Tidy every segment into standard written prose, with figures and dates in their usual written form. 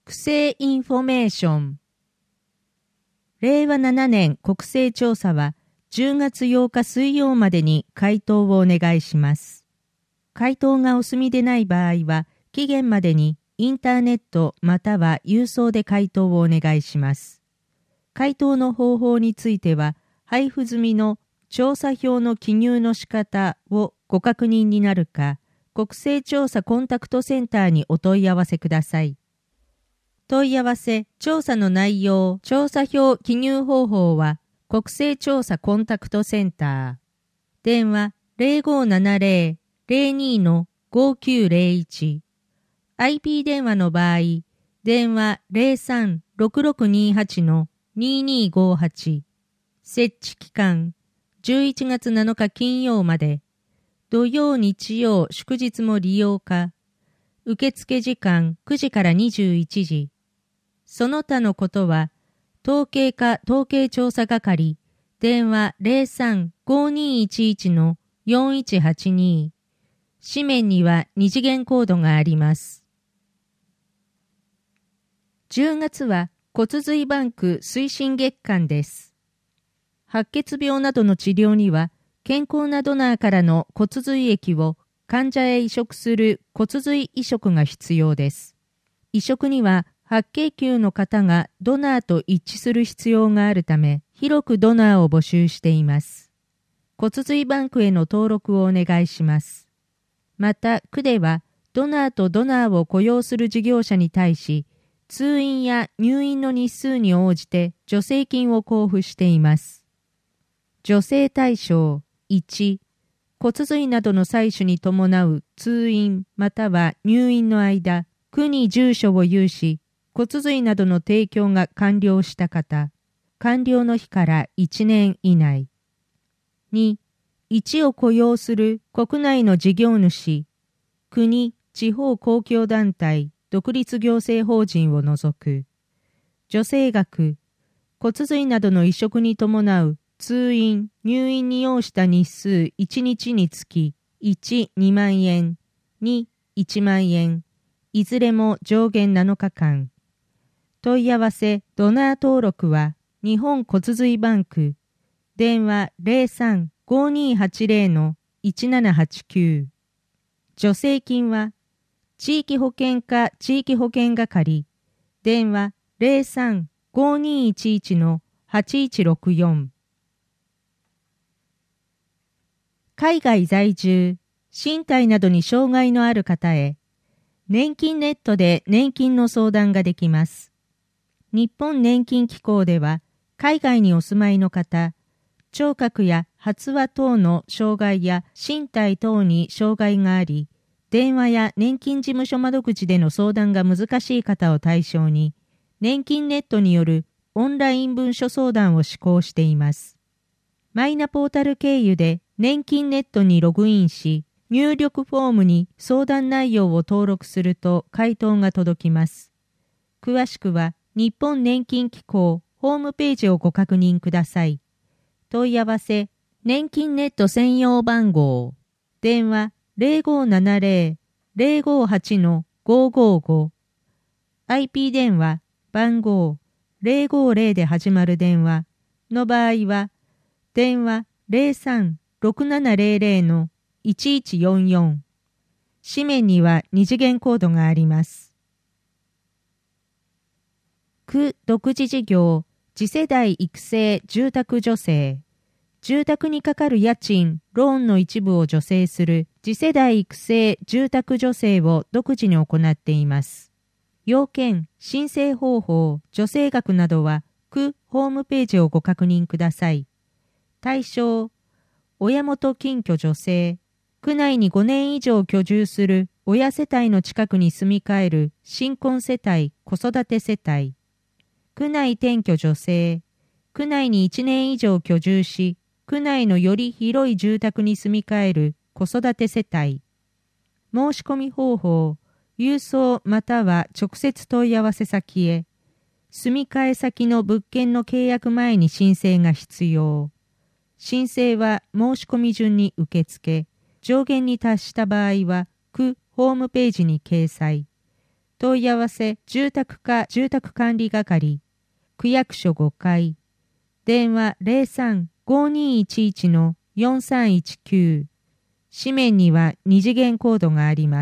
区政インフォメーション。令和7年国勢調査は10月8日水曜までに回答をお願いします。回答がお済みでない場合は、期限までにインターネットまたは郵送で回答をお願いします。回答の方法については、配布済みの調査票の記入の仕方をご確認になるか、国勢調査コンタクトセンターにお問い合わせください。問い合わせ、調査の内容、調査票記入方法は、国勢調査コンタクトセンター。電話 0570-02-5901。IP 電話の場合、電話 03-6628-2258。設置期間、11月7日金曜まで。土曜日曜祝日も利用可。受付時間9時から21時。その他のことは、統計課統計調査係、電話 03-5211-4182。紙面には二次元コードがあります。10月は骨髄バンク推進月間です。白血病などの治療には、健康なドナーからの骨髄液を患者へ移植する骨髄移植が必要です。移植には白血球の方がドナーと一致する必要があるため、広くドナーを募集しています。骨髄バンクへの登録をお願いします。また、区ではドナーとドナーを雇用する事業者に対し、通院や入院の日数に応じて助成金を交付しています。助成対象1、骨髄などの採取に伴う通院または入院の間、区に住所を有し、骨髄などの提供が完了した方、完了の日から1年以内。2、1を雇用する国内の事業主、国、地方公共団体、独立行政法人を除く。助成額、骨髄などの移植に伴う通院、入院に要した日数1日につき、1、2万円、2、1万円、いずれも上限7日間。問い合わせ、ドナー登録は、日本骨髄バンク、電話 03-5280-1789。助成金は、地域保険課地域保険係、電話 03-5211-8164。海外在住、身体などに障害のある方へ、年金ネットで年金の相談ができます。日本年金機構では、海外にお住まいの方、聴覚や発話等の障害や身体等に障害があり、電話や年金事務所窓口での相談が難しい方を対象に、年金ネットによるオンライン文書相談を施行しています。マイナポータル経由で年金ネットにログインし、入力フォームに相談内容を登録すると回答が届きます。詳しくは日本年金機構ホームページをご確認ください。問い合わせ、年金ネット専用番号、電話0570-058-555、IP 電話番号050で始まる電話の場合は、電話03-6700-1144。紙面には二次元コードがあります。区独自事業、次世代育成住宅助成。住宅にかかる家賃、ローンの一部を助成する次世代育成住宅助成を独自に行っています。要件、申請方法、助成額などは区ホームページをご確認ください。対象、親元近居助成。区内に5年以上居住する親世帯の近くに住み替える新婚世帯、子育て世帯。区内転居助成。区内に1年以上居住し、区内のより広い住宅に住み替える子育て世帯。申し込み方法、郵送または直接問い合わせ先へ。住み替え先の物件の契約前に申請が必要。申請は申し込み順に受付。上限に達した場合は、区ホームページに掲載。 問い合わせ住宅課住宅管理係、区役所5階、電話03-5211-4319、紙面には2次元コードがあります。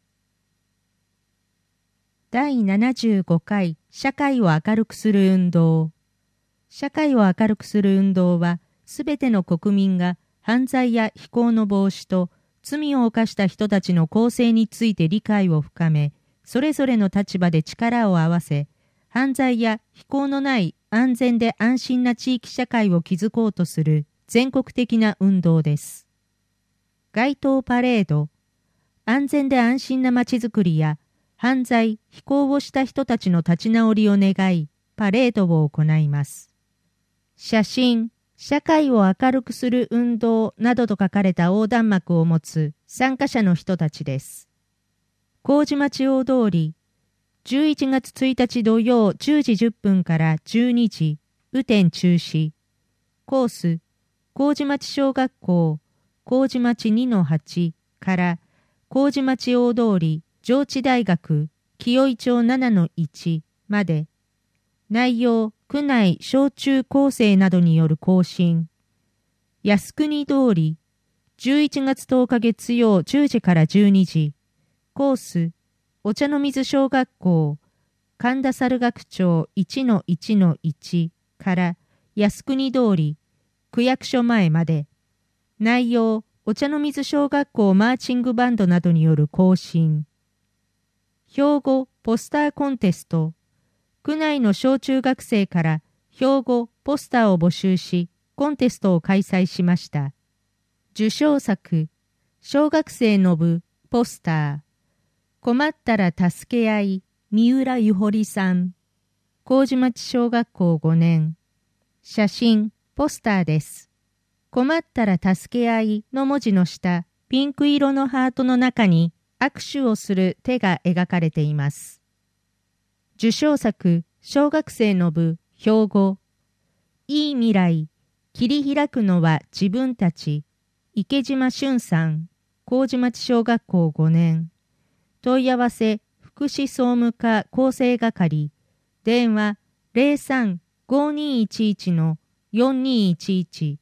第75回社会を明るくする運動。社会を明るくする運動は、すべての国民が犯罪や非行の防止と罪を犯した人たちの更生について理解を深め、それぞれの立場で力を合わせ、犯罪や非行のない安全で安心な地域社会を築こうとする全国的な運動です。街頭パレード、安全で安心なまちづくりや犯罪・非行をした人たちの立ち直りを願い、パレードを行います。写真、社会を明るくする運動などと書かれた横断幕を持つ参加者の人たちです。麹町大通り、11月1日土曜10時10分から12時、雨天中止。コース、麹町小学校、麹町 2-8 から麹町大通り、上智大学、紀尾井町 7-1 まで。内容、区内小中高生などによる行進。靖国通り、11月10日月曜10時から12時。コース、お茶の水小学校、神田猿学町 1-1-1 から靖国通り、区役所前まで。内容、お茶の水小学校マーチングバンドなどによる行進。標語ポスターコンテスト。区内の小中学生から標語ポスターを募集し、コンテストを開催しました。受賞作、小学生の部ポスター。困ったら助け合い、三浦ゆほりさん。麹町小学校5年。写真、ポスターです。困ったら助け合いの文字の下、ピンク色のハートの中に握手をする手が描かれています。受賞作、小学生の部、標語。いい未来、切り開くのは自分たち。池島俊さん、麹町小学校5年。問い合わせ、福祉総務課構成係。電話03-5211-4211。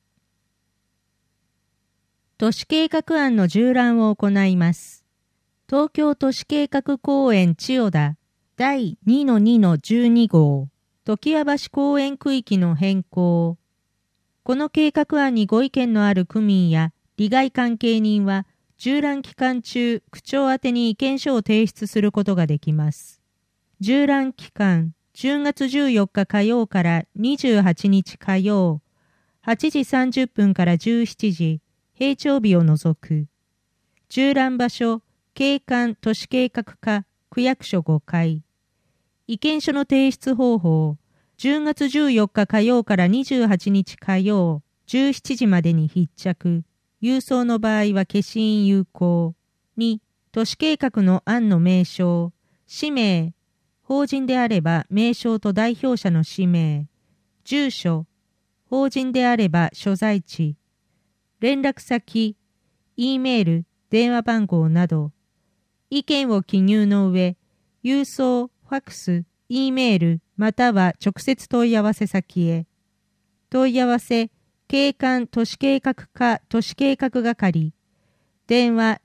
都市計画案の縦覧を行います。東京都市計画公園千代田第 2-2-12 号常盤橋公園区域の変更。この計画案にご意見のある区民や利害関係人は縦覧期間中、区長宛てに意見書を提出することができます。縦覧期間、10月14日火曜から28日火曜、8時30分から17時、平常日を除く。縦覧場所、景観都市計画課、区役所5階。意見書の提出方法、10月14日火曜から28日火曜、17時までに必着。郵送の場合は消印有効。2、都市計画の案の名称、氏名、法人であれば名称と代表者の氏名、住所、法人であれば所在地、連絡先、Eメール、電話番号など、意見を記入の上、郵送、ファックス、Eメール、または直接問い合わせ先へ。問い合わせ、景観都市計画課都市計画係。電話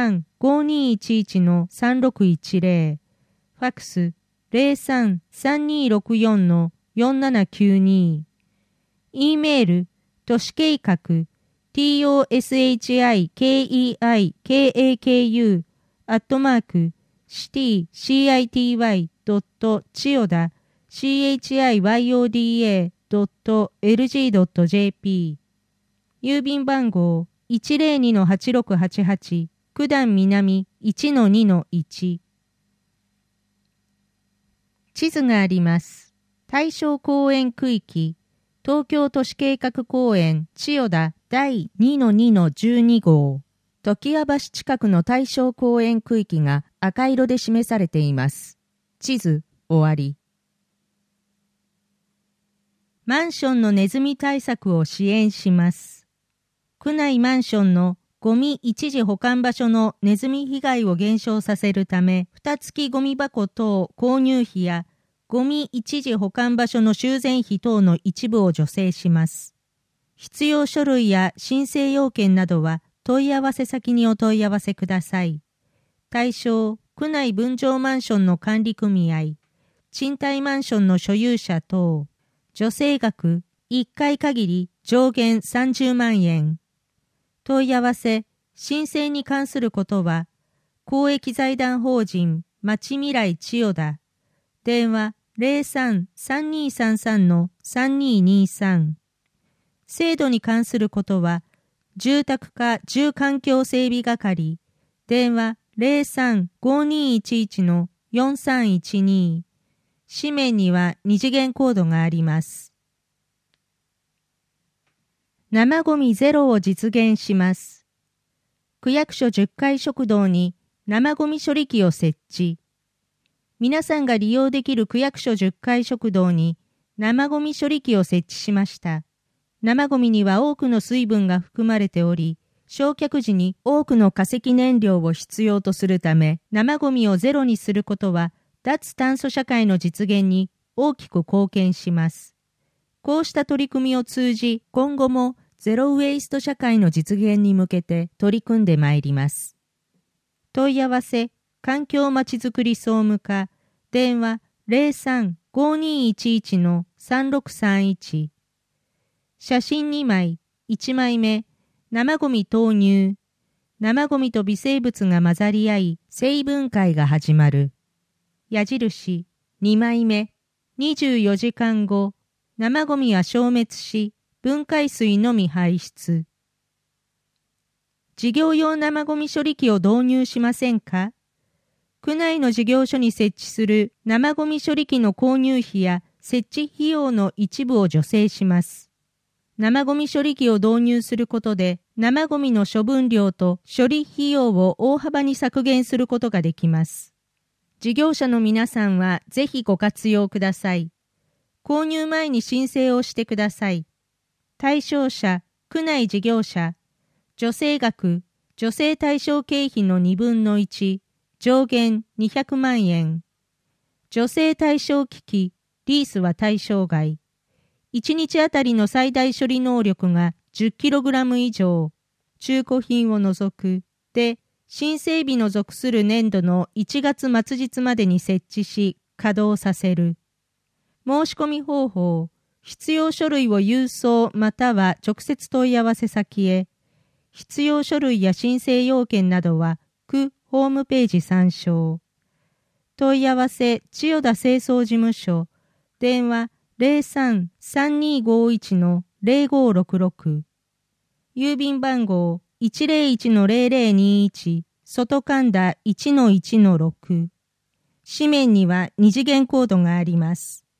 03-5211-3610。ファックス03-3264-4792。Eメール、都市計画、toshikeikaku、city.chiyoda.lg.jp 郵便番号 102-8688 九段南 1-2-1 地図があります。対象公園区域東京都市計画公園千代田第 2-2-12 号常盤橋近くの対象公園区域が赤色で示されています。地図終わり。マンションのネズミ対策を支援します。区内マンションのゴミ一時保管場所のネズミ被害を減少させるため、蓋付きゴミ箱等購入費や、ゴミ一時保管場所の修繕費等の一部を助成します。必要書類や申請要件などは問い合わせ先にお問い合わせください。対象、区内分譲マンションの管理組合、賃貸マンションの所有者等、助成額、1回限り上限30万円。問い合わせ、申請に関することは、公益財団法人、まちみらい千代田、電話03-3233-3223。制度に関することは、住宅課住環境整備係、電話03-5211-4312。紙面には二次元コードがあります。生ゴミゼロを実現します。区役所10階食堂に生ゴミ処理機を設置。皆さんが利用できる区役所10階食堂に生ゴミ処理機を設置しました。生ゴミには多くの水分が含まれており、焼却時に多くの化石燃料を必要とするため、生ゴミをゼロにすることは、脱炭素社会の実現に大きく貢献します。こうした取り組みを通じ、今後もゼロウェイスト社会の実現に向けて取り組んでまいります。問い合わせ、環境まちづくり総務課、電話03-5211-3631。写真2枚、1枚目、生ゴミ投入。生ゴミと微生物が混ざり合い、生分解が始まる。矢印、2枚目、24時間後、生ゴミは消滅し、分解水のみ排出。事業用生ゴミ処理機を導入しませんか？区内の事業所に設置する生ゴミ処理機の購入費や設置費用の一部を助成します。生ゴミ処理機を導入することで、生ゴミの処分量と処理費用を大幅に削減することができます。事業者の皆さんはぜひご活用ください。購入前に申請をしてください。対象者、区内事業者、助成額、助成対象経費の2分の1、上限200万円。助成対象機器、リースは対象外。1日あたりの最大処理能力が 10kg 以上、中古品を除く、で、新整備の属する年度の1月末日までに設置し、稼働させる。申し込み方法、必要書類を郵送または直接問い合わせ先へ。必要書類や申請要件などは、区ホームページ参照。問い合わせ、千代田清掃事務所、電話03-3251-0566。郵便番号101-0021、外神田 1-1-6。紙面には二次元コードがあります。